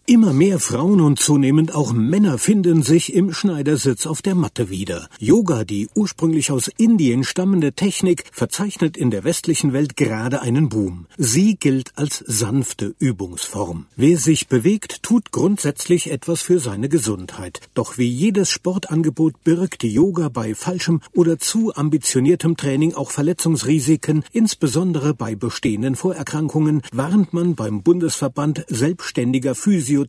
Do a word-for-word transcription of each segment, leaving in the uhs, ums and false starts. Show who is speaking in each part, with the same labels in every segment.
Speaker 1: Immer mehr Frauen und zunehmend auch Männer finden sich im Schneidersitz auf der Matte wieder. Yoga, die ursprünglich aus Indien stammende Technik, verzeichnet in der westlichen Welt gerade einen Boom. Sie gilt als sanfte Übungsform. Wer sich bewegt, tut grundsätzlich etwas für seine Gesundheit. Doch wie jedes Sportangebot birgt Yoga bei falschem oder zu ambitioniertem Training auch Verletzungsrisiken, insbesondere bei bestehenden Vorerkrankungen, warnt man beim Bundesverband Selbstständiger Physiotherapeuten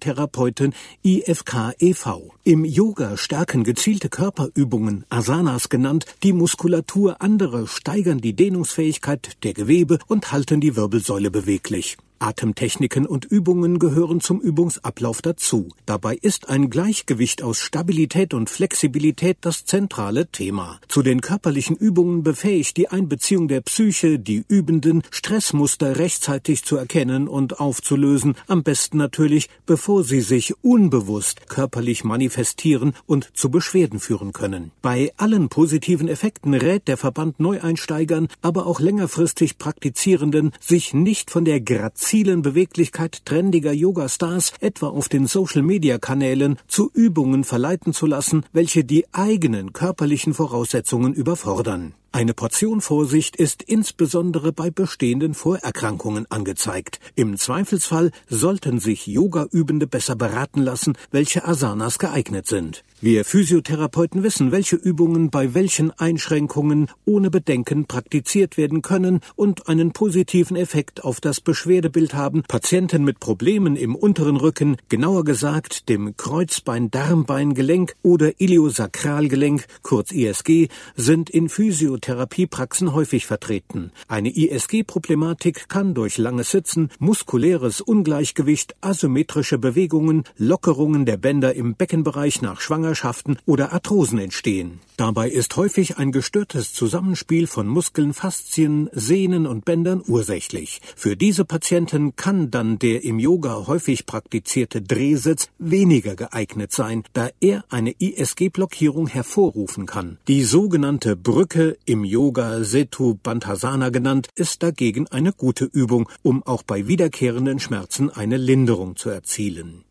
Speaker 1: I F K e V. Im Yoga stärken gezielte Körperübungen, Asanas genannt, die Muskulatur, andere steigern die Dehnungsfähigkeit der Gewebe und halten die Wirbelsäule beweglich. Atemtechniken und Übungen gehören zum Übungsablauf dazu. Dabei ist ein Gleichgewicht aus Stabilität und Flexibilität das zentrale Thema. Zu den körperlichen Übungen befähigt die Einbeziehung der Psyche die Übenden, Stressmuster rechtzeitig zu erkennen und aufzulösen, am besten natürlich, bevor sie sich unbewusst körperlich manifestieren und zu Beschwerden führen können. Bei allen positiven Effekten rät der Verband Neueinsteigern, aber auch längerfristig Praktizierenden, sich nicht von der Grazie Zielen Beweglichkeit trendiger Yoga-Stars, etwa auf den Social-Media-Kanälen, zu Übungen verleiten zu lassen, welche die eigenen körperlichen Voraussetzungen überfordern. Eine Portion Vorsicht ist insbesondere bei bestehenden Vorerkrankungen angezeigt. Im Zweifelsfall sollten sich Yoga-Übende besser beraten lassen, welche Asanas geeignet sind. Wir Physiotherapeuten wissen, welche Übungen bei welchen Einschränkungen ohne Bedenken praktiziert werden können und einen positiven Effekt auf das Beschwerdebild haben. Patienten mit Problemen im unteren Rücken, genauer gesagt dem Kreuzbein-Darmbein-Gelenk oder Iliosakralgelenk, kurz I S G, sind in Physiotherapie Therapiepraxen häufig vertreten. Eine I S G-Problematik kann durch langes Sitzen, muskuläres Ungleichgewicht, asymmetrische Bewegungen, Lockerungen der Bänder im Beckenbereich nach Schwangerschaften oder Arthrosen entstehen. Dabei ist häufig ein gestörtes Zusammenspiel von Muskeln, Faszien, Sehnen und Bändern ursächlich. Für diese Patienten kann dann der im Yoga häufig praktizierte Drehsitz weniger geeignet sein, da er eine I S G-Blockierung hervorrufen kann. Die sogenannte Brücke, im Yoga Setu Bandhasana genannt, ist dagegen eine gute Übung, um auch bei wiederkehrenden Schmerzen eine Linderung zu erzielen.